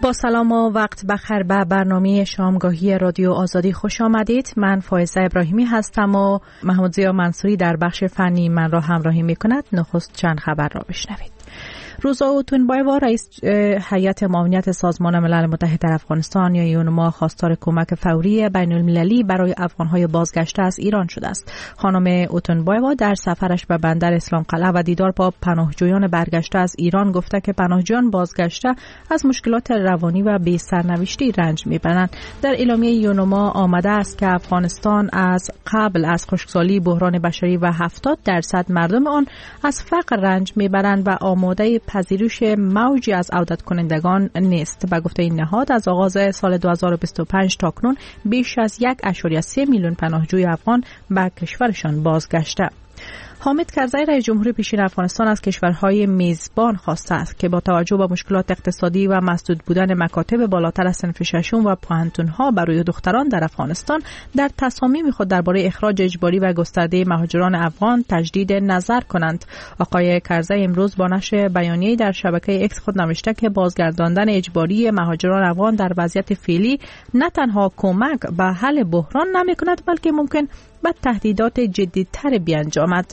با سلام و وقت بخیر به برنامه شامگاهی رادیو آزادی خوش آمدید. من فائزه ابراهیمی هستم و محمود ضیا منصوری در بخش فنی من را همراهی می کند. نخست چند خبر را بشنوید. روزا اوتونبایوا رئیس هیئت معاونت سازمان ملل متحد در افغانستان یا یونما خواستار کمک فوری بین المللی برای افغانهای بازگشته از ایران شده است. خانم اوتونبایوا در سفرش به بندر اسلام قلعه و دیدار با پناهجویان برگشته از ایران گفته که پناهجویان بازگشته از مشکلات روانی و بی سرنوشتی رنج میبرند. در اعلامیه یونما آمده است که افغانستان از قبل از خشکسالی، بحران بشری و 70% مردم آن از فقر رنج میبرند و آماده پذیرش موجی از عودت کنندگان نیست. به گفته این نهاد از آغاز سال 2025 تا کنون بیش از 1.3 میلیون پناهجوی افغان به کشورشان بازگشته. حامد کرزی رئیس جمهور پیشین افغانستان از کشورهای میزبان خواسته است که با توجه به مشکلات اقتصادی و مسدود بودن مکاتب بالاتر از صنف ششم و پوهنتون‌ها برای دختران در افغانستان در تصامیم خود درباره اخراج اجباری و گسترده مهاجران افغان تجدید نظر کنند. آقای کرزی امروز با نشر بیانیه‌ای در شبکه اکس خود نوشته که بازگرداندن اجباری مهاجران افغان در وضعیت فعلی نه تنها کمک به حل بحران نمی‌کند بلکه ممکن به تهدیدات جدی‌تر بیانجامد.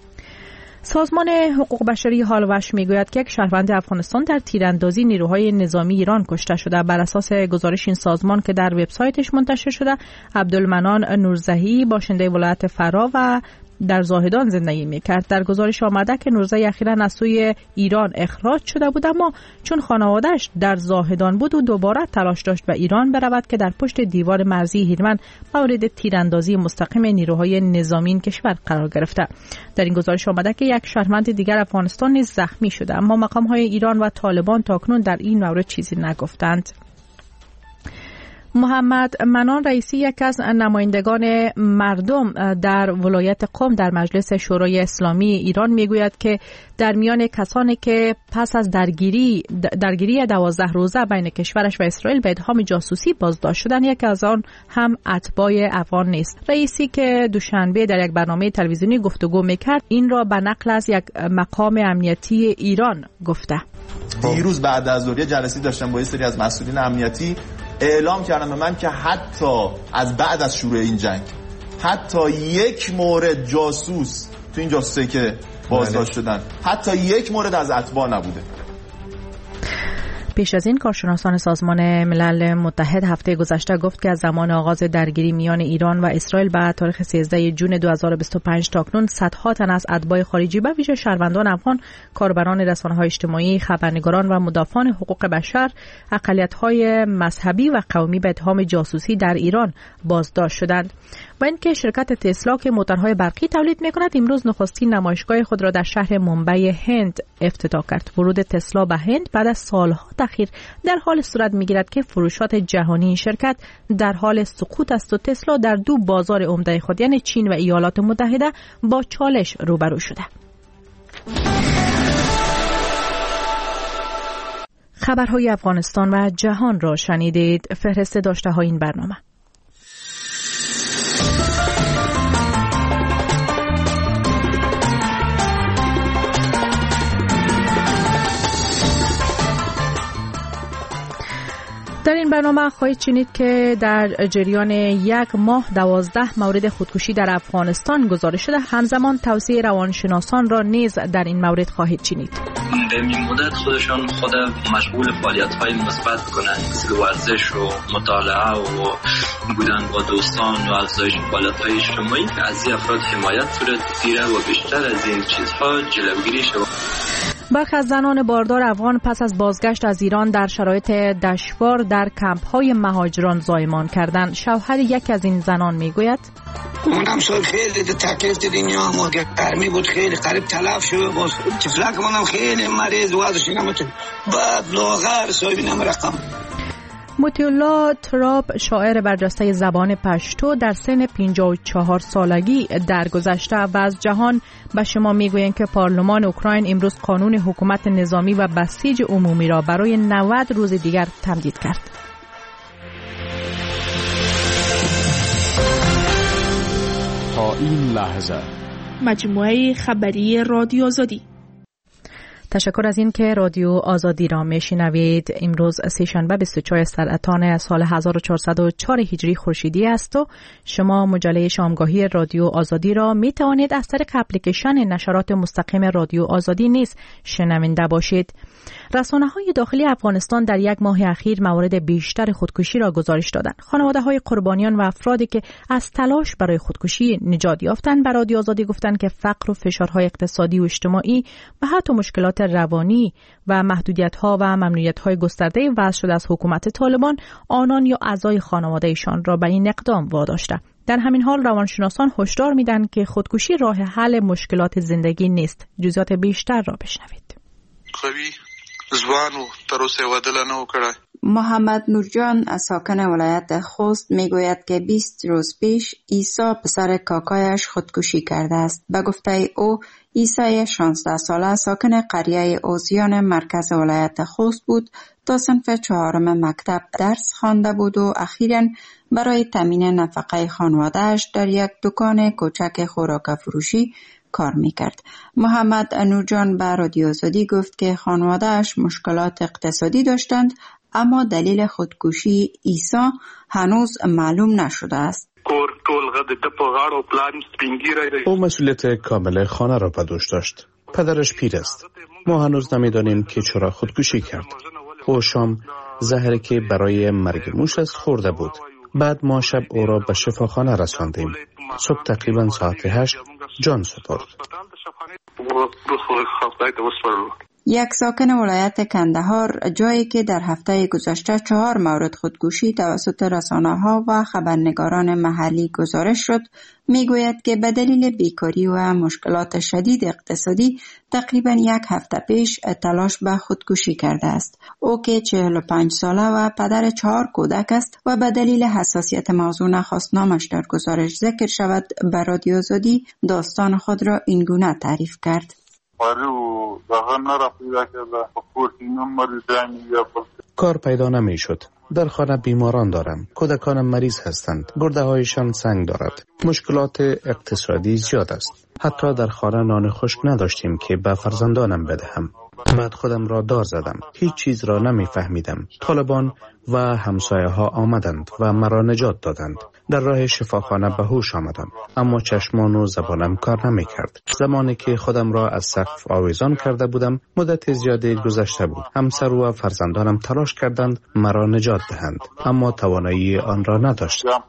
سازمان حقوق بشری هالوش میگوید که یک شهروند افغانستان در تیراندازی نیروهای نظامی ایران کشته شده. بر اساس گزارش این سازمان که در وبسایتش منتشر شده، عبدالمنان نورزهی باشنده ولایت فرا و در زاهدان زندگی میکرد. در گزارش آمده که نورزهی اخیراً از سوی ایران اخراج شده بود، اما چون خانواده‌اش در زاهدان بود و دوباره تلاش داشت به ایران برود که در پشت دیوار مرزی هیرمن مورد تیراندازی مستقیم نیروهای نظامی این کشور قرار گرفته. در این گزارش آمده که یک شهروند دیگر افغانستان نیز زخمی شده، اما مقام‌های ایران و طالبان تاکنون در این مورد چیزی نگفتند. محمد منان رئیسی یکی از نمایندگان مردم در ولایت قم در مجلس شورای اسلامی ایران میگوید که در میان کسانی که پس از درگیری 12 روزه بین کشورش و اسرائیل به اتهام جاسوسی بازداشت شدن، یکی از آن هم اتباع افغان نیست. رئیسی که دوشنبه در یک برنامه تلویزیونی گفتگو میکرد این را به نقل از یک مقام امنیتی ایران گفته. دیروز بعد از ظهر جلسه داشتم با یه سری از مسئولین امنیتی، اعلام کردم به من که حتی از بعد از شروع این جنگ حتی یک مورد جاسوس تو این جاسوسی که بازداشت شدن، حتی یک مورد از اتباع نبوده. پیش از این کارشناسان سازمان ملل متحد هفته گذشته گفت که از زمان آغاز درگیری میان ایران و اسرائیل به تاریخ 13 جون 2025 تاکنون صدها تن از اتباع خارجی به ویژه شهروندان افغان، کاربران رسانه‌های اجتماعی، خبرنگاران و مدافعان حقوق بشر، اقلیت‌های مذهبی و قومی به اتهام جاسوسی در ایران بازداشت شدند. و اینکه شرکت تسلا که موتورهای برقی تولید می‌کند امروز نخستین نمایشگاه خود را در شهر مومبای هند افتتاح کرد. ورود تسلا به هند بعد از سالها اخیر در حال صورت می‌گیرد که فروشات جهانی این شرکت در حال سقوط است و تسلا در دو بازار عمده خود یعنی چین و ایالات متحده با چالش روبرو شده. خبرهای افغانستان و جهان را شنیدید. فهرست داشته‌های این برنامه. در این برنامه خواهید شنید که در جریان یک ماه 12 مورد خودکشی در افغانستان گزارش شده. همزمان توصیه روانشناسان را نیز در این مورد خواهید شنید. به این مدت خود مشغول فعالیت‌های مثبت کنند، مثل ورزش و مطالعه و بودن با دوستان و افزایش فعالیت‌های اجتماعی که از این افراد حمایت صورت بگیرد و بیشتر از این چیزها جلوگیری شود. برخی از زنان باردار افغان پس از بازگشت از ایران در شرایط دشوار در کمپ‌های مهاجران زایمان کردند. شوهر یکی از این زنان میگوید: منم سال خیلی تکلیف دیدیم، ما گرمی بود، خیلی قریب تلف شد، باز طفلک منم خیلی مریض وضعش نمیتون، بعد لاغر سایبینم رقم. مطیع الله تراب شاعر برجسته زبان پشتو در سن 54 سالگی درگذشته و از جهان به شما میگویند که پارلمان اوکراین امروز قانون حکومت نظامی و بسیج عمومی را برای 90 روز دیگر تمدید کرد. تا این لحظه مجموعه خبری رادیو آزادی. تشکر از این که رادیو آزادی را میشنوید. امروز سه‌شنبه 24 سرطان سال 1404 هجری خورشیدی است و شما مجله شامگاهی رادیو آزادی را می توانید از طریق اپلیکیشن نشرات مستقیم رادیو آزادی نیز شنونده باشید. رسانه‌های داخلی افغانستان در یک ماه اخیر موارد بیشتر خودکشی را گزارش دادند. خانواده‌های قربانیان و افرادی که از تلاش برای خودکشی نجات یافتند به رادیو آزادی گفتند که فقر و فشارهای اقتصادی و اجتماعی و حتی مشکلات روانی و محدودیت‌ها و ممنوعیت‌های گسترده وضع شده از حکومت طالبان آنان یا اعضای خانواده‌شان را به این اقدام واداشته. در همین حال روانشناسان هشدار می‌دهند که خودکشی راه حل مشکلات زندگی نیست. جزئیات بیشتر را بشنوید. محمد نورجان ساکن ولایت خوست میگوید که 20 روز پیش عیسی پسر کاکایش خودکشی کرده است. به گفته او عیسی 16 ساله ساکن قریه اوزیان مرکز ولایت خوست بود تا صنف 4 مکتب درس خوانده بود و اخیراً برای تامین نفقه خانواده‌اش در یک دکان کوچک خوراک فروشی کار میکرد. محمد نورجان به رادیو آزادی گفت که خانواده‌اش مشکلات اقتصادی داشتند اما دلیل خودکشی عیسی هنوز معلوم نشده است. او مسئولیت کامل خانه را به دوش داشت. پدرش پیر است. ما هنوز نمیدانیم که چرا خودکشی کرد. او شام زهری که برای مرگ موش است خورده بود. بعد ما شب او را به شفاخانه رساندیم. صبح تقریبا ساعت 8 جان سپرد. یک ساکن ولایت کندهار جایی که در هفته گذشته 4 مورد خودکشی توسط رسانه‌ها و خبرنگاران محلی گزارش شد، میگوید که به دلیل بیکاری و مشکلات شدید اقتصادی تقریبا 1 هفته پیش تلاش به خودکشی کرده است. او که 45 ساله و پدر 4 کودک است و به دلیل حساسیت موضوع نخواست نامش در گزارش ذکر شود، به رادیو آزادی داستان خود را اینگونه تعریف کرد. کار پیدا نمی شد. در خانه بیماران دارم. کودکانم مریض هستند. گرده هایشان سنگ دارد. مشکلات اقتصادی زیاد است. حتی در خانه نان خشک نداشتیم که به فرزندانم بدهم. بعد خودم را دار زدم. هیچ چیز را نمی فهمیدم. طالبان و همسایه ها آمدند و مرا نجات دادند. در راه شفاخانه به هوش آمدم، اما چشمان و زبانم کار نمی کرد. زمانی که خودم را از سقف آویزان کرده بودم مدت زیادی گذشته بود. همسر و فرزندانم تلاش کردند مرا نجات دهند، اما توانایی آن را نداشتند.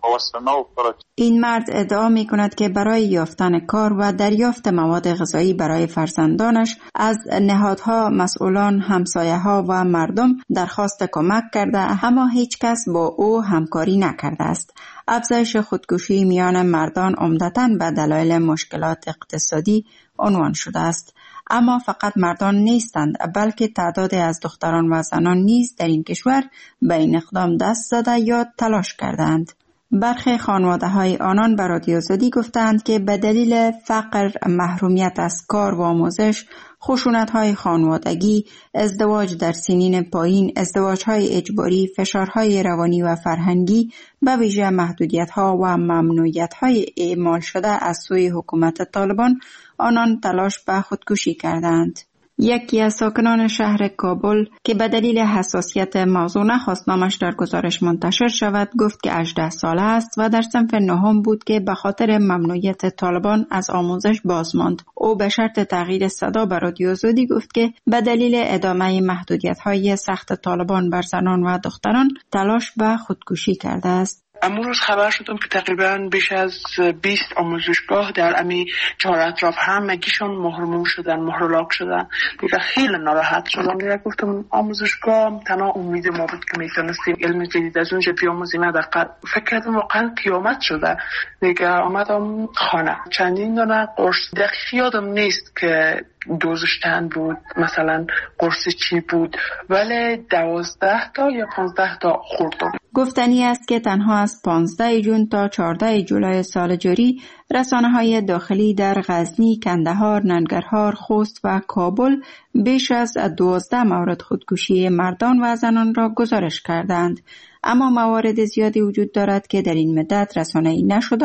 این مرد ادعا می کند که برای یافتن کار و دریافت مواد غذایی برای فرزندانش از نهادها، مسئولان، همسایه ها و مردم درخواست کمک کرده، اما هیچ کس با او همکاری نکرده است. افزایش خودکشی میان مردان عمدتاً به دلایل مشکلات اقتصادی عنوان شده است. اما فقط مردان نیستند، بلکه تعدادی از دختران و زنان نیز در این کشور به این اقدام دست زده یا تلاش کردند. برخی خانواده‌های آنان به رادیو آزادی گفتند که به دلیل فقر، محرومیت از کار و آموزش، خشونت‌های خانوادگی، ازدواج در سنین پایین، ازدواج‌های اجباری، فشارهای روانی و فرهنگی، به ویژه محدودیت‌ها و ممنوعیت‌های اعمال شده از سوی حکومت طالبان، آنان تلاش به خودکشی کردند. یکی از ساکنان شهر کابل که به دلیل حساسیت موضوع نخواست نامش در گزارش منتشر شود گفت که 18 ساله است و در صنف 9 بود که به خاطر ممنوعیت طالبان از آموزش باز ماند. او به شرط تغییر صدا به رادیو آزادی گفت که به دلیل ادامه محدودیت‌های سخت طالبان بر زنان و دختران تلاش به خودکشی کرده است. امروز خبر شدم که تقریبا بیش از 20 آموزشگاه در امی 4 اطراف همگیشان محروم شدن، محرولاک شدن. دیگه خیلی ناراحت شدم. دیگه گفتم آموزشگاه تنها امید ما بود که میتونستیم علم جدید از اونجا بیاموزیم. حداقل فکر کردم واقعا قیامت شده. دیگه آمدم خانه. چندین دانه قرص دقیق یادم نیست که دوزش چند بود، مثلا قرص چی بود، ولی 12 تا یا 15 تا خوردم. گفتنی است که تنها از 15 جون تا 14 جولای سال جاری رسانه‌های داخلی در غزنی، کندهار، ننگرهار، خوست و کابل بیش از 12 مورد خودکشی مردان و زنان را گزارش کردند. اما موارد زیادی وجود دارد که در این مدت رسانه‌ای نشده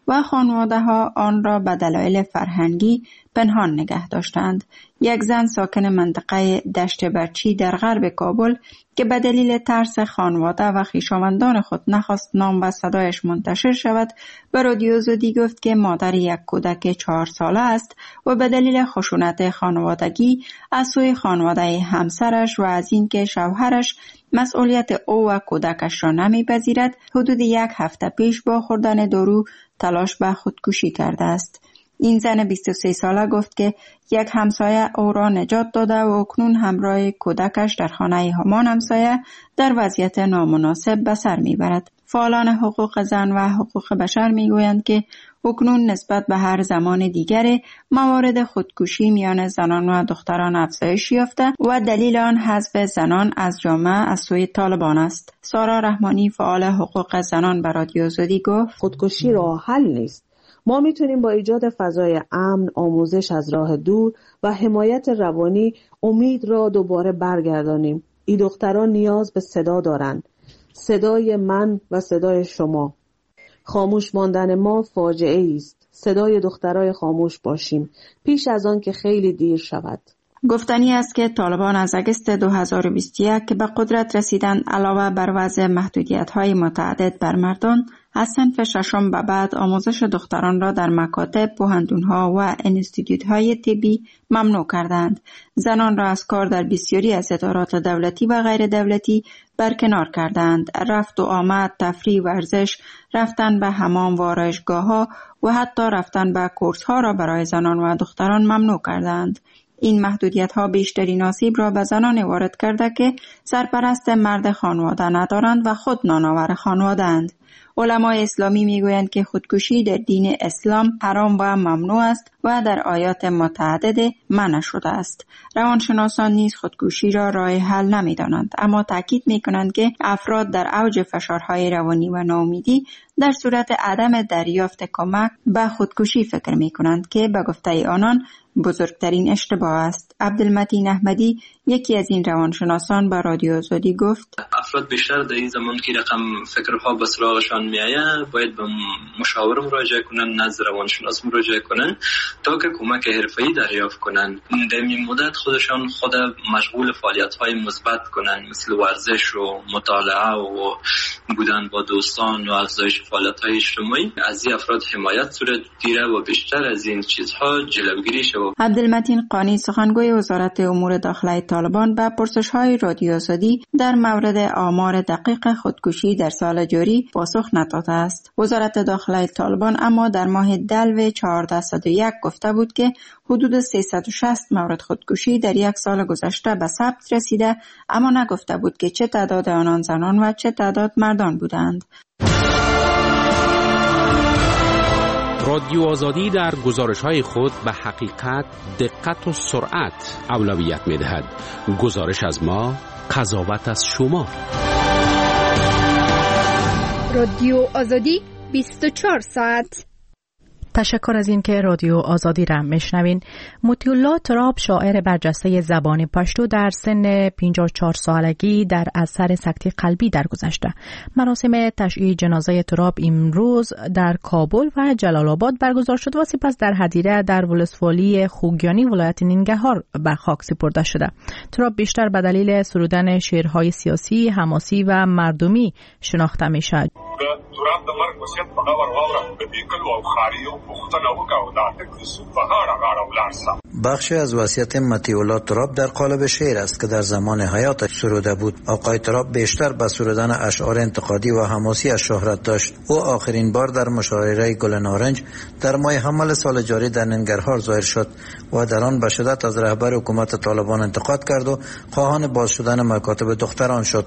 و خانواده ها آن را به دلایل فرهنگی پنهان نگه داشتند. یک زن ساکن منطقه دشت برچی در غرب کابل که به دلیل ترس خانواده و خویشاوندان خود نخواست نام و صدایش منتشر شود، به رادیو آزادی گفت که مادر یک کودک 4 ساله است و به دلیل خشونت خانوادگی از سوی خانواده همسرش و از اینکه شوهرش مسئولیت او و کودکش را نمیپذیرد، حدود 1 هفته پیش با خوردن دارو تلاش به خودکشی کرده است. این زن 23 ساله گفت که یک همسایه او را نجات داده و اکنون همراه کودکش در خانه همان همسایه در وضعیت نامناسب به سر میبرد. فعالان حقوق زن و حقوق بشر میگویند که اکنون نسبت به هر زمان دیگر موارد خودکشی میان زنان و دختران افزایش یافته و دلیل آن حذف زنان از جامعه از سوی طالبان است. سارا رحمانی فعال حقوق زنان به رادیو آزادی گفت خودکشی راه حل نیست. ما میتونیم با ایجاد فضای امن، آموزش از راه دور و حمایت روانی امید را دوباره برگردانیم. این دختران نیاز به صدا دارند. صدای من و صدای شما. خاموش ماندن ما فاجعه است. صدای دخترای خاموش باشیم پیش از آن که خیلی دیر شود. گفتنی است که طالبان از اگست 2021 که به قدرت رسیدند علاوه بر وضع محدودیت‌های متعدد بر مردان، از صنف ششم به بعد آموزش دختران را در مکاتب، پوهنتون‌ها و انستیتوت‌های طبی ممنوع کردند. زنان را از کار در بسیاری از ادارات دولتی و غیر دولتی برکنار کردند. رفت و آمد، تفریح، ورزش، رفتن به حمام و آرایشگاه‌ها و حتی رفتن به کورس‌ها را برای زنان و دختران ممنوع کردند. این محدودیت‌ها بیشترین آسیب را به زنان وارد کرده که سرپرست مرد خانواده ندارند و خود نانآور خانواده‌اند. علمای اسلامی میگویند که خودکشی در دین اسلام حرام و ممنوع است و در آیات متعدد منع شده است. روانشناسان نیز خودکشی را راه حل نمی‌دانند، اما تاکید می‌کنند که افراد در اوج فشارهای روانی و ناامیدی در صورت عدم دریافت کمک به خودکشی فکر می‌کنند که به گفته آنان بزرگترین اشتباه است. عبدالمتین احمدی یکی از این روانشناسان به رادیو آزادی گفت افراد بیشتر در این زمان که رقم فکرها به سراغشان میآید باید به مشاور مراجعه کنند، نزد روانشناس مراجعه کنند تا که کمک حرفه‌ای دریافت کنند. در این مدت خودشان خود مشغول فعالیت‌های مثبت کنند، مثل ورزش و مطالعه و بودن با دوستان و افزایش فعالیت‌های اجتماعی. از این افراد حمایت صورت گیره و بیشتر از این چیزها جلوگیری شود. عبدالمتین قانی سخنگوی وزارت امور داخلی طالبان به پرسش‌های رادیو آزادی در مورد آمار دقیق خودکشی در سال جاری پاسخ نداده است. وزارت داخلی طالبان اما در ماه دلو 1401 گفته بود که حدود 360 مورد خودکشی در یک سال گذشته به ثبت رسیده، اما نگفته بود که چه تعداد آنان زنان و چه تعداد مردان بودند. رادیو آزادی در گزارش‌های خود به حقیقت، دقت و سرعت اولویت می‌دهد. گزارش از ما، قضاوت از شما. رادیو آزادی 24 ساعت. تشکر از این که رادیو آزادی را میشنوین. مطیع الله تراب شاعر برجسته زبان پشتو در سن 54 سالگی در اثر سکته قلبی درگذشته. مراسم تشییع جنازه تراب امروز در کابل و جلال آباد برگزار شد و سپس در هدیره در ولسوالی خوگیانی ولایت ننگرهار به خاک سپرده شده. تراب بیشتر به دلیل سرودن شعرهای سیاسی، حماسی و مردمی شناخته میشد. تراب د مرګ وصیت په غور واوره د دې کلو او خاریو پوښتنه وکړه دا ټک سو په غاړه ولاړ. بخشی از وصیت مطیع الله تراب در قالب شعر است که در زمان حیاتش سروده بود. آقای تراب بیشتر به سرودن اشعار انتقادی و حماسی از شهرت داشت. او آخرین بار در مشاعره گل نارنج در ماه حمل سال جاری در ننگرهار ظاهر شد و در آن به شدت از رهبر حکومت طالبان انتقاد کرد و خواهان باز شدن مکاتب دختران شد.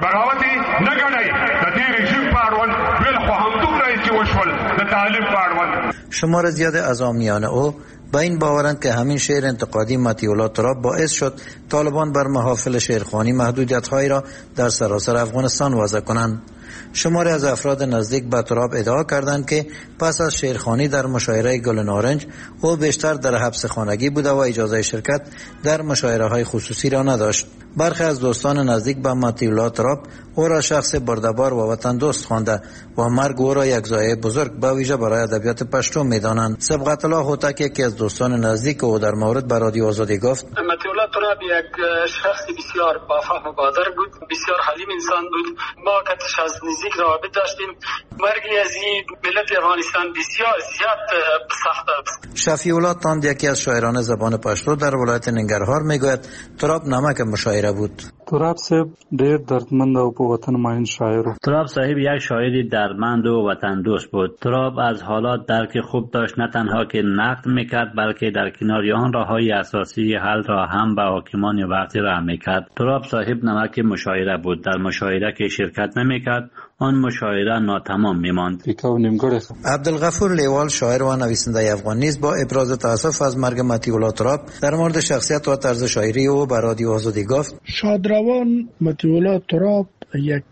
شمار زیاد از عامیان او با این باورند که همین شعر انتقادی مطیع الله تراب باعث شد طالبان بر محافل شعرخوانی محدودیت‌هایی را در سراسر افغانستان وضع کنند. شماری از افراد نزدیک به تراب ادعا کردند که پس از شیرخوانی در مشاعره گل نارنج او بیشتر در حبس خانگی بوده و اجازه شرکت در مشاعره های خصوصی را نداشت. برخی از دوستان نزدیک به مطیع تراب او را شخص بردبار و وطن دوست خوانده و مرگ او را یک ضایعه بزرگ به ویژه برای ادبیات پشتو می‌دانند. صبغت الله هوتک یکی از دوستان نزدیک او در مورد به رادیو آزادی گفت: مطیع تراب یک شخص بسیار با فهم و قادر بود، بسیار حلیم انسان بود. ما کتش از نزدیک رابطه داشتیم. مرگی از این ملت افغانستان بسیار زیاد سخت است. شفیع الله تاند یکی از شاعران زبان پشتو در ولایت ننگرهار میگوید تراب نمک مشاعره بود. تراب صاحب ډیر دردمند او په وطن ماین شاعر. تراب صاحب یک شاعری دردمند و وطن دوست بود. تراب از حالات درک خوب داشت، نه تنها که نقد میکرد بلکه در کنار آن راههای اساسی حل را هم به حاکمان وقتی راه میکرد. تراب صاحب نمک مشاعره بود. در مشاعره که شرکت نمیکرد آن مشاعره ناتمام میماند. عبدالغفور لیوال شاعر و نویسنده افغان نیز با ابراز تأسف از مرگ مطیع تراب در مورد شخصیت و طرز شاعری او به رادیو آزادی گفت: شادروان مطیع تراب یک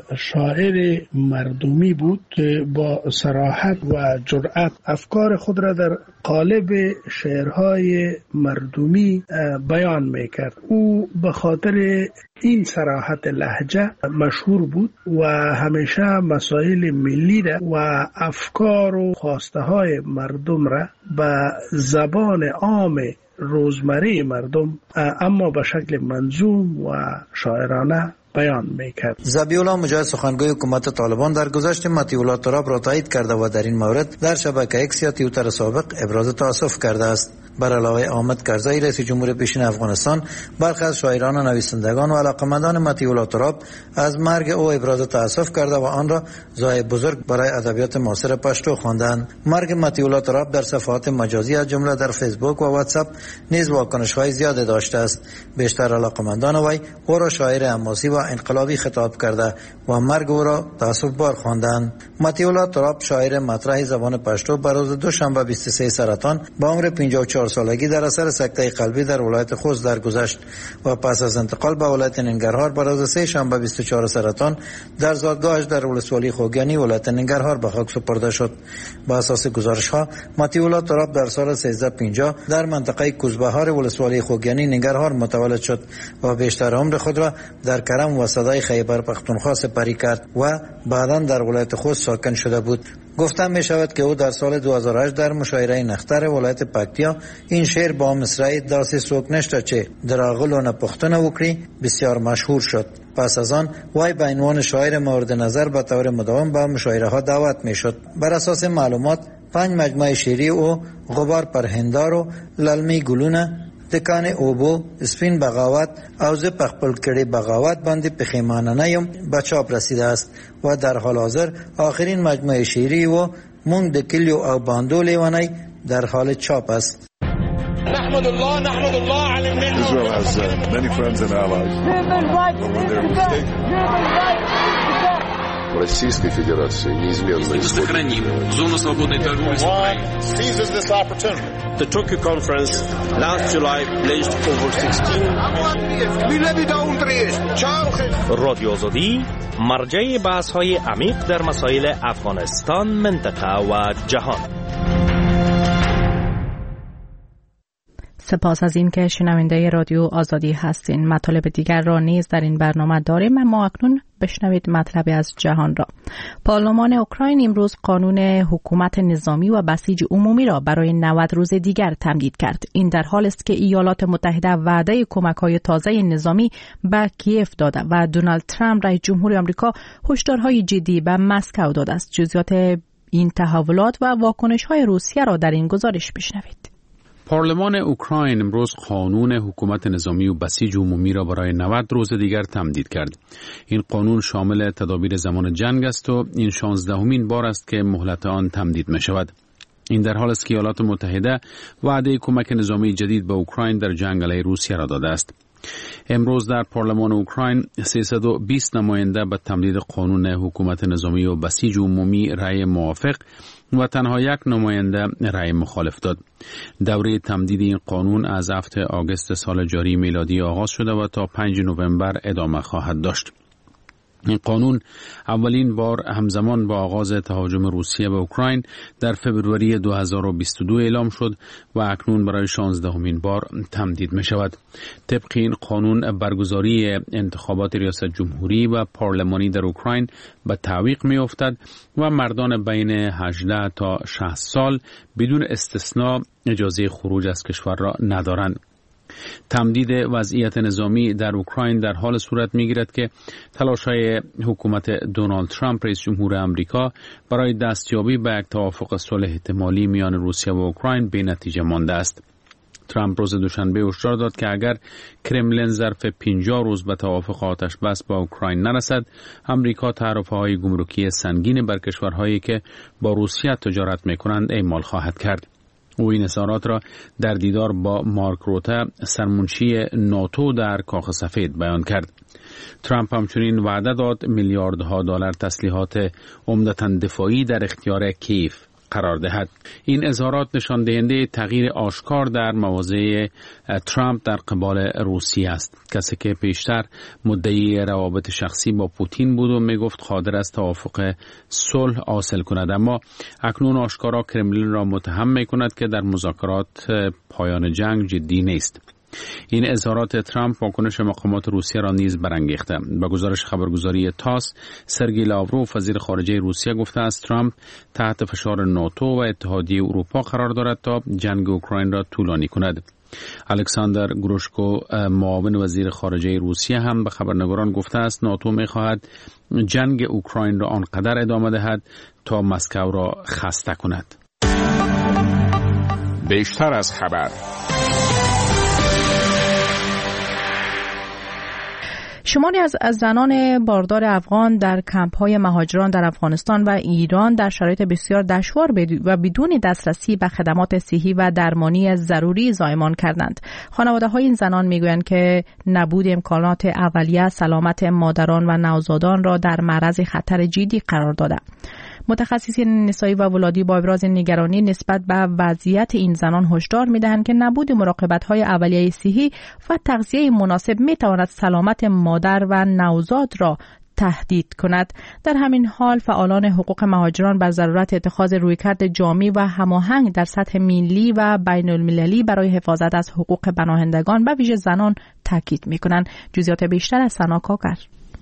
شاعر مردمی بود که با صراحت و جرأت افکار خود را در قالب شعرهای مردمی بیان میکرد. او به خاطر این صراحت لهجه مشهور بود و همیشه مسائل ملی را و افکار و خواسته های مردم را به زبان عام روزمره مردم اما به شکل منظوم و شاعرانه بیان میکرد. ذبیح الله مجاهد سخنگوی حکومت طالبان در گذشت مطیع تراب را تایید کرده و در این مورد در شبکه ایکس یا توییتر سابق ابراز تأسف کرده است. بر علاوه حامد کرزی رئیس جمهور پیشین افغانستان، برخی از شاعران و نویسندگان و علاقه‌مندان مطیع تراب از مرگ او ابراز تأسف کرده و آن را ضایعه بزرگ برای ادبیات معاصر پشتو خواندند. مرگ مطیع تراب در صفحات مجازی از جمله در فیسبوک و واتساپ نیز واکنش‌های زیادی داشته است. بیشتر علاقه‌مندان وی او را شاعر حماسی و انقلابی خطاب کرده و مرگ او را تأسف‌بار خواندند. مطیع تراب شاعر مطرح زبان پشتو بر روز دوشنبه 23 سرطان با عمر 54 سالگی در اثر سکته قلبی در ولایت خوست درگذشت و پس از انتقال به ولایت ننگرهار بر روز سه شنبه 24 سرطان در زادگاهش در ولسوالی خوگیانی ولایت ننگرهار به خاک سپرده شد. با اساس گزارش‌ها مطیع تراب در سال 1350 در منطقه کوزبهار ولسوالی خوگیانی ننگرهار متولد شد و بیشتر عمر خود را در کرم و صدای خیبر پختونخوا سپری کرد و بعداً در ولایت خوست ساکن شده بود. گفتم می شود که او در سال 2008 در مشاعره نختر ولایت پکتیا این شعر با مصرع داسی سوک نشته چه دراغل و نپختن وکری بسیار مشهور شد. پس از آن وی به عنوان شاعر مورد نظر به طور مداوم به مشاعره ها دعوت می شد. بر اساس معلومات 5 مجموعه شعری او غبار پر هندار و للمی گلونه، دکان اوبو، سپین بغاوت او زه پخپل کړي بغاوت باندې پښیمانه نه یم به چاپ رسیده است و در حال حاضر آخرین مجموعه شعری و مونږ د کلیو او باندو لیونی در حال چاپ است. نحمد الله على النعمة. Israel has many friends and allies. Российской Федерации неизменно сохраним зону свободной торговли с Украиной. Seizes this opportunity. The Tokyo conference last July pledged over 16 رادیو آزادی مرجع بحث‌های عمیق در مسائل افغانستان، منطقه و جهان. سپاس از این که شنونده رادیو آزادی هستین. مطالب دیگر را نیز در این برنامه داریم، اما اکنون بشنوید مطلبی از جهان را. پارلمان اوکراین امروز قانون حکومت نظامی و بسیج عمومی را برای 90 روز دیگر تمدید کرد. این در حالی است که ایالات متحده وعده کمک‌های تازه نظامی به کیف داده و دونالد ترامپ رئیس جمهور آمریکا هشدارهای جدی به مسکو داده است. جزئیات این تحولات و واکنش‌های روسیه را در این گزارش بشنوید. پارلمان اوکراین امروز قانون حکومت نظامی و بسیج عمومی را برای 90 روز دیگر تمدید کرد. این قانون شامل تدابیر زمان جنگ است و این 16مین بار است که مهلت آن تمدید می شود. این در حال است که ایالات متحده وعده کمک نظامی جدید به اوکراین در جنگ علیه روسیه را داده است. امروز در پارلمان اوکراین 320 نماینده به تمدید قانون حکومت نظامی و بسیج عمومی رأی موافق و تنها یک نماینده رأی مخالف داد. دوره تمدید این قانون از هفته آگوست سال جاری میلادی آغاز شده و تا 5 نوامبر ادامه خواهد داشت. این قانون اولین بار همزمان با آغاز تهاجم روسیه به اوکراین در فوریه 2022 اعلام شد و اکنون برای 16مین بار تمدید می شود. طبق این قانون برگزاری انتخابات ریاست جمهوری و پارلمانی در اوکراین به تعویق می افتد و مردان بین 18 تا 60 سال بدون استثناء اجازه خروج از کشور را ندارند. تمدید وضعیت نظامی در اوکراین در حال صورت می‌گیرد که تلاش‌های حکومت دونالد ترامپ رئیس جمهور آمریکا برای دستیابی به یک توافق صلح احتمالی میان روسیه و اوکراین بی نتیجه مانده است. ترامپ روز دوشنبه هشدار داد که اگر کرملین ظرف 50 روز به توافق آتش بس با اوکراین نرسد، آمریکا تعرفه‌های گمرکی سنگین بر کشورهایی که با روسیه تجارت می‌کنند اعمال خواهد کرد. او این اظهارات را در دیدار با مارک روته سرمنشی ناتو در کاخ سفید بیان کرد. ترامپ همچنین وعده داد میلیاردها دلار تسلیحات عمدتاً دفاعی در اختیار کیف قرار دهد. این اظهارات نشان دهنده تغییر آشکار در مواضع ترامپ در قبال روسیه است. کسی که پیشتر مدعی روابط شخصی با پوتین بود و میگفت قادر است توافق صلح حاصل کند، اما اکنون آشکارا کرملین را متهم میکند که در مذاکرات پایان جنگ جدی نیست. این اظهارات ترامپ واکنش مقامات روسیه را نیز برانگیخته. با گزارش خبرگزاری تاس، سرگئی لاوروف وزیر خارجه روسیه گفته است ترامپ تحت فشار ناتو و اتحادیه اروپا قرار دارد تا جنگ اوکراین را طولانی کند. الکساندر گروشکو معاون وزیر خارجه روسیه هم به خبرنگاران گفته است ناتو می‌خواهد جنگ اوکراین را آنقدر ادامه دهد تا مسکو را خسته کند. بیشتر از خبر. شماری از زنان باردار افغان در کمپ‌های مهاجران در افغانستان و ایران در شرایط بسیار دشوار و بدون دسترسی به خدمات صحی و درمانی ضروری زایمان کردند. خانواده‌های این زنان می‌گویند که نبود امکانات اولیه سلامت مادران و نوزادان را در معرض خطر جدی قرار داده. متخصصین نسایی و ولادی با ابراز نگرانی نسبت به وضعیت این زنان هشدار می‌دهند که نبود مراقبت‌های اولیه صحی و تغذیه مناسب می‌تواند سلامت مادر و نوزاد را تهدید کند. در همین حال فعالان حقوق مهاجران بر ضرورت اتخاذ رویکرد جامع و هماهنگ در سطح ملی و بین المللی برای حفاظت از حقوق پناهندگان و ویژه زنان تاکید می‌کنند. جزئیات بیشتر از سنا کاکر.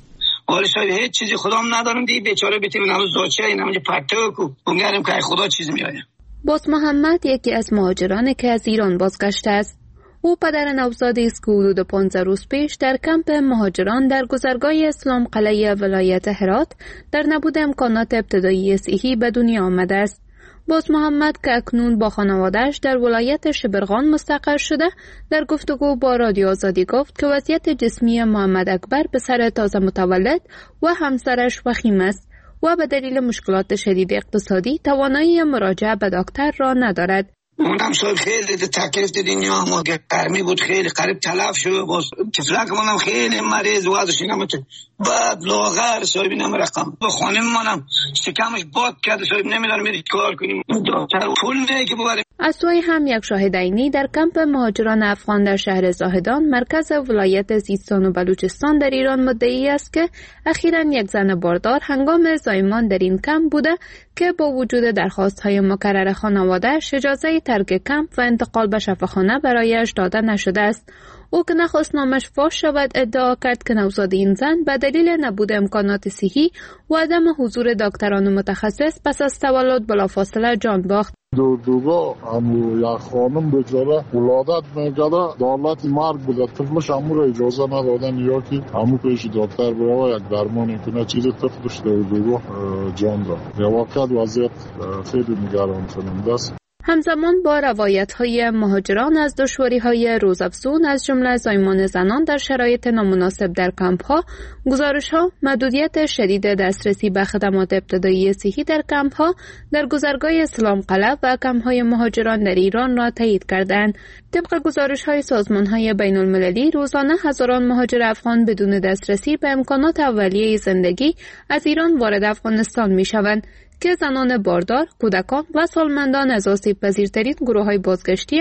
آره شاید هیچ چیزی خودم ندارم دی بیچاره بیتیم نامو زوچه اینا مجه پرتو کو امیدوارم که خدا چیز میاره. باز محمد یکی از مهاجرانی که از ایران بازگشته است. او پدر نوزادی است که حدود 15 روز پیش در کمپ مهاجران در گذرگاه اسلام قلعه ولایت هرات در نبود امکانات ابتدایی صحی به دنیا آمده است. باز محمد که اکنون با خانواده‌اش در ولایت شبرغان مستقر شده در گفتگو با رادیو آزادی گفت که وضعیت جسمی محمد اکبر پسر تازه متولد و همسرش وخیم است و به دلیل مشکلات شدید اقتصادی توانایی مراجعه به دکتر را ندارد. اونم صاحب خیلی تکلیف دنیا ما گرمی بود، خیلی قریب تلف شد. باز تفلک منم خیلی مریض وضعش نمیتون بعد لاغر صاحب نمیرقم به خانم منم شکمش باد کرده صاحب نمیدونم میرید کار کنیم دکتر پول نه که ببریم. از سوی هم یک شاهد عینی در کمپ مهاجران افغان در شهر زاهدان مرکز ولایت سیستان و بلوچستان در ایران مدعی است که اخیراً یک زن باردار هنگام زایمان در این کمپ بوده که با وجود درخواست‌های مکرر خانواده‌اش اجازه ترک کمپ و انتقال به شفاخانه برایش داده نشده است. او که نخواست نامش فاش شود ادعا کرد که نوزاد این زن به دلیل نبود امکانات صحی و عدم حضور دکتران متخصص پس از تولد بلافاصله جان باخت. دوگاه همو یک خانم بگذاره ولادت میکرده دولت مرگ بوده طفلش همو را اجازه ندادن یا که همو پیش دکتر برای یک درمانی کنه چیز طفلش دوگاه جان را یا وقت وضعیت خیلی نگران کننده است. همزمان با روایت‌های مهاجران از دشواری‌های روزافزون از جمله زایمان زنان در شرایط نامناسب در کمپ‌ها، گزارش‌ها محدودیت شدید دسترسی به خدمات ابتدایی صحی در کمپ‌ها در گذرگاه اسلام قلعه و کمپ‌های مهاجران در ایران را تایید کردند. طبق گزارش‌های سازمان‌های بین‌المللی روزانه هزاران مهاجر افغان بدون دسترسی به امکانات اولیه زندگی از ایران وارد افغانستان می‌شوند که زنان باردار، کودکان و سالمندان از آسیب پذیرترین گروه‌های بازگشتی اند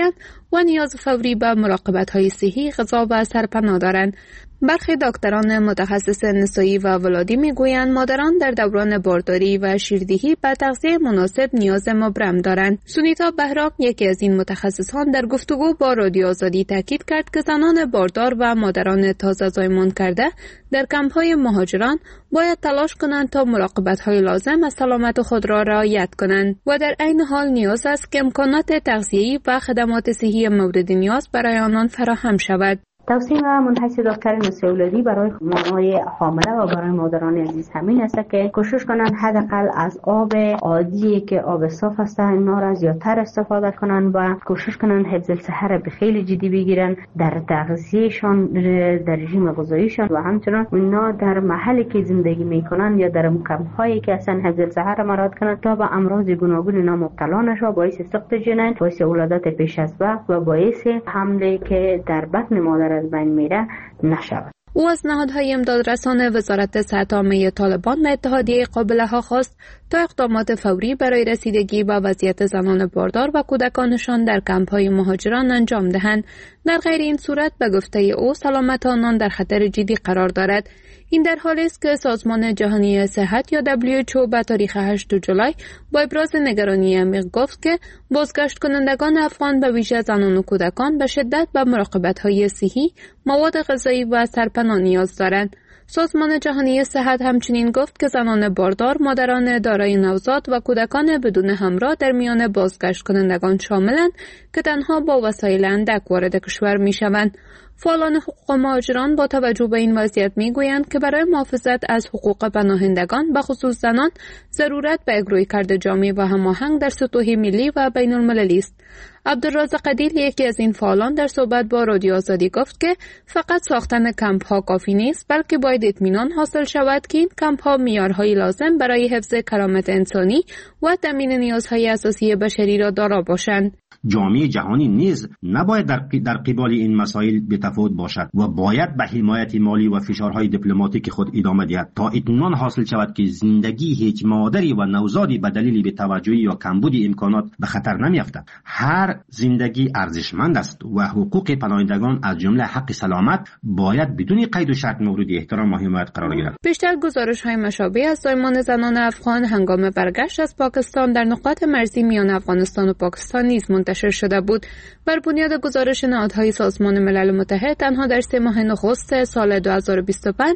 و نیاز فوری به مراقبت‌های صحی، غذا و سرپناه دارند. برخی دکتران متخصص نسایی و ولادی میگویند مادران در دوران بارداری و شیردهی به تغذیه مناسب نیاز مبرم دارند. سونیتا بهرام، یکی از این متخصصان، در گفتگو با رادیو آزادی تاکید کرد که زنان باردار و مادران تازه زایمان کرده در کمپ‌های مهاجران باید تلاش کنند تا مراقبت‌های لازم از سلامت خود را رعایت کنند و در عین حال نیاز است که امکانات تغذیه‌ای و خدمات صحی مورد نیاز برای آنان فراهم شود. توصیه من حیث دکتر نسایی ولادی برای مامای حامله و برای مادران عزیز همین است که کوشش کنند حداقل از آب عادی که آب صاف است اینا را زیادتر استفاده کنند و کوشش کنند حفظ الصحه را به خیلی جدی بگیرن در تغذیهشان، در رژیم غذاییشان و همچنین اینا در محلی که زندگی میکنند یا در مکان‌هایی که اصلا حفظ الصحه را مراعات کنند تا به امراض گوناگون اینا مبتلا نشوند، باعث سقط جنین، باعث ولادت پیش از وقت و باعث حمله که در بطن مادر از بین میره نشود. او از نهادهای امدادرسان وزارت صحت عامه طالبان و اتحادیه قابله ها خواست تا اقدامات فوری برای رسیدگی به وضعیت زنان باردار و کودکانشان در کمپ‌های مهاجران انجام دهند. در غیر این صورت به گفته او سلامت آنان در خطر جدی قرار دارد. این در حالی است که سازمان جهانی صحت یا WHO به تاریخ 8 جولای با ابراز نگرانی عمیق گفت که بازگشت کنندگان افغان به ویژه زنان و کودکان به شدت به مراقبت‌های صحی، مواد غذایی و سرپناه نیاز دارند. سازمان جهانی صحت همچنین گفت که زنان باردار، مادران دارای نوزاد و کودکان بدون همراه در میان بازگشت کنندگان شاملند که تنها با وسایل اندک وارد کشور می‌شوند. فعالان حقوق مهاجران با توجه به این وضعیت میگویند که برای محافظت از حقوق پناهندگان به خصوص زنان ضرورت به اجرای کرده جامع و هماهنگ در سطوح ملی و بین المللی است. عبدالرزاق عدیل، یکی از این فعالان، در صحبت با رادیو آزادی گفت که فقط ساختن کمپ ها کافی نیست، بلکه باید اطمینان حاصل شود که این کمپ ها معیارهای لازم برای حفظ کرامت انسانی و تامین نیازهای اساسی بشری را دارا باشند. جامعه جهانی نیز نباید در قبال این مسائل بی‌تفاوت باشد و باید به حمایت مالی و فشارهای دیپلماتیک خود ادامه دهد تا اطمینان حاصل شود که زندگی هیچ مادری و نوزادی به دلیل بی‌توجهی یا کمبود امکانات به خطر نمی‌افتد. هر زندگی ارزشمند است و حقوق پناهندگان از جمله حق سلامت باید بدون قید و شرط مورد احترام و حمایت قرار گیرد. بیشتر گزارش‌های مشابه از زایمان زنان افغان هنگام برگشت از پاکستان در نقاط مرزی میان افغانستان و پاکستان نیز منتشر شده بود. بر بنیاد گزارش نهادهای سازمان ملل متحد تنها در 3 ماه نخست سال 2025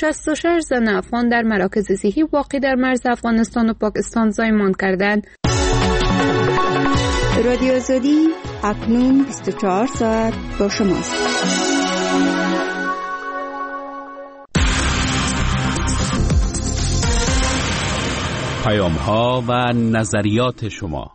66 زن افغان در مراکز صحی واقع در مرز افغانستان و پاکستان زایمان کردند. رادیو آزادی اکنون 24 ساعت با شماست. پیام ها و نظریات شما.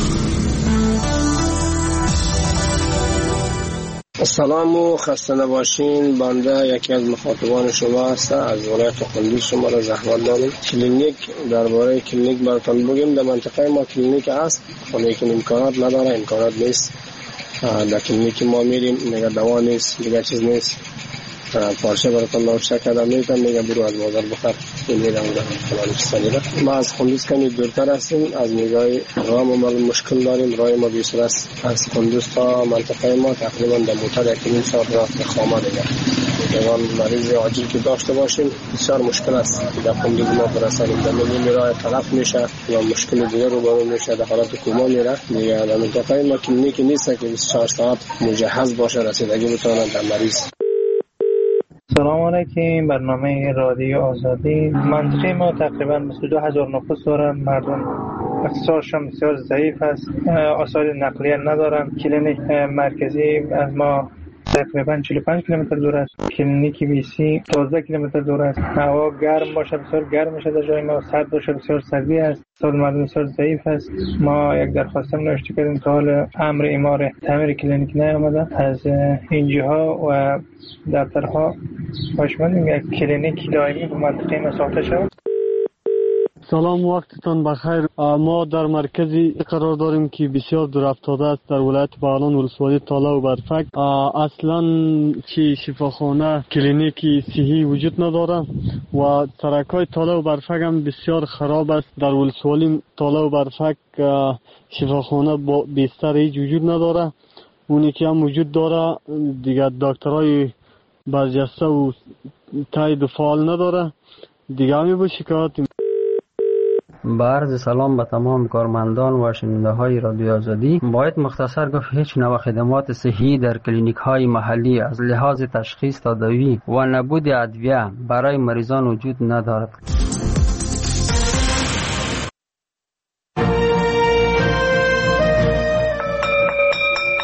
سلام و خسته نباشین. بنده یکی از مخاطبان شما هستم. از ولایت قندوز شما را زحمت داریم. کلینیک، درباره کلینیک براتون بگیم. در منطقه ما کلینیک هست، لیکن امکانات نداره، امکانات نیست. در کلینیک ما میریم میگه دوا نیست، دیگه چیز نیست. پارچه براتون نوشته کردم میگم برو از بازار بخر. این میرم در فلان چیزا. ما از قندوز کمی دورتر هستیم، از نگاه راه ما مشکل داریم. راه ما بیشتر است از قندوز تا منطقه ما تقریبا در موتور 1.5 ساعت راه خامه دیگه. اگر مریض عاجل که داشته باشیم بسیار مشکل است در قندوز ما برسانیم. در میگیم راه طرف میشه یا مشکل دیگه رو برون میشه، در حالت کوما میره دیگه. در منطقه ما کلینیک نیست که 24 ساعت مجهز باشه رسیدگی بتونن در مریض. سلام علیکم. برنامه رادیو آزادی. منطقه ما تقریبا 22,000 نفوس داره. مردم اقتصادشون بسیار ضعیف است، وسایل نقلیه ندارن. کلینیک مرکزی از ما تقریبا 45 کیلومتر دور است. کلینیک بیسی 12 کیلومتر دور است. هوا گرم باشه بسیار گرم میشه در جای ما، سرد باشه بسیار سردی است. سال مردم بسیار ضعیف است. ما یک درخواست نوشته کردیم تا حال امر امار تعمیر کلینیک نیامده از اینجاها و دفترها. باشمانیم یک کلینیک دائمی به منطقه ما ساخته شود. سلام، وقتتان بخیر. ما در مرکزی قرار داریم که بسیار دور افتاده است در ولایت بغلان ولسوالی تاله و برفک. اصلا چی شفاخانه کلینیکی صحی وجود نداره و سرکای تاله و برفک هم بسیار خراب است. در ولسوالی تاله و برفک شفاخانه با بستر هیچ وجود نداره اونی که هم وجود داره دیگه دکترای برجسته و تایید فعال نداره دیگه همی با شکایت. با عرض سلام به تمام کارمندان و شنونده های رادیو آزادی. باید مختصر گفت هیچ نوع خدمات صحی در کلینیک های محلی از لحاظ تشخیص تداوی و نبود ادویه برای مریضان وجود ندارد.